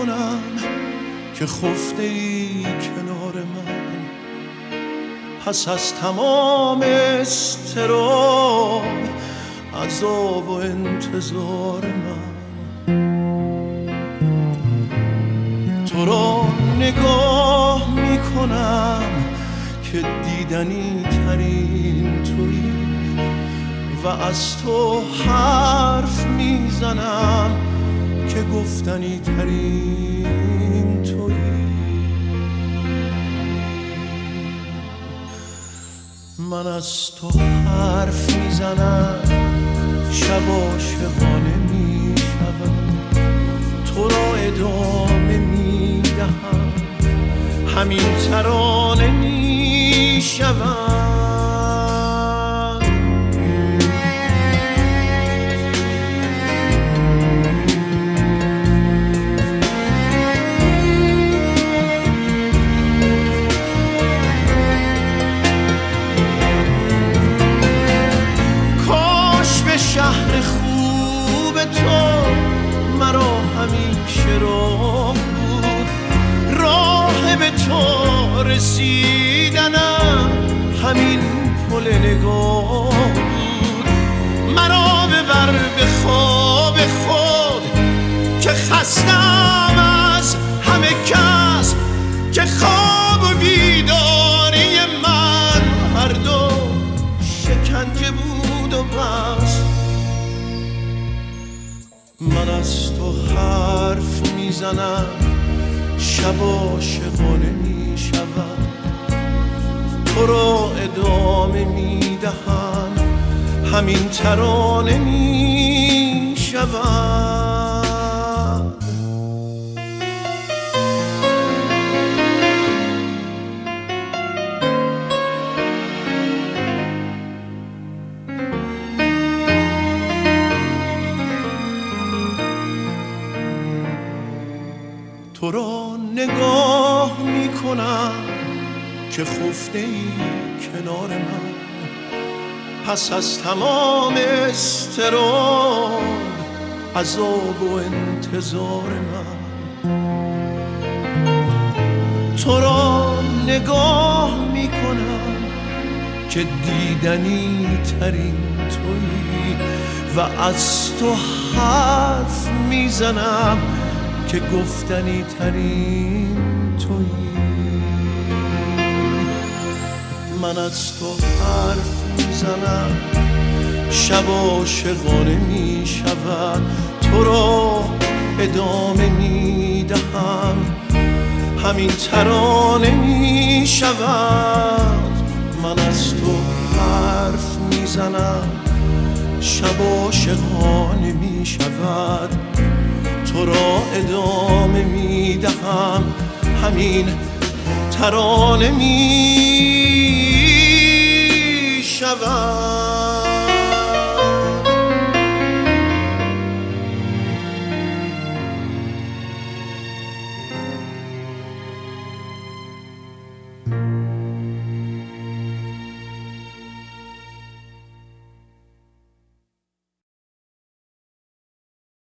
کنم که خفته ای کنار من، پس از تمام اضطراب، عذاب و انتظار من. تو را نگاه میکنم که دیدنی ترین تویی و از تو حرف میزنم که گفتنی ترین تویی. من از تو حرف میزنم، شب عاشقانه میشوم، تو را ادامه میدهم، همین ترانه میشوم. شهر خوب تو مرا همیشه راه بود، راه به تو رسیدنم همین پل نگاه بود. مرا ببر به خواب خود که خستم از همه کس، که خواب و بیداری من هر دو شکنجه بود و بس. من از تو حرف میزنم، شب عاشقانه میشوم، تو را ادامه میدهم، همین ترانه میشوم. تو را نگاه میکنم که خفته ای کنار من، پس از تمام اضطراب، عذاب و انتظار من. تو را نگاه میکنم که دیدنی ترین تویی و از تو حرف میزنم که گفتنی ترین تویی. من از تو حرف میزنم، شب عاشقانه میشود، تو را ادامه میدهم، همین ترانه میشود. من از تو حرف میزنم، شب عاشقانه میشود، تو را ادامه میدهم، همین ترانه میشود.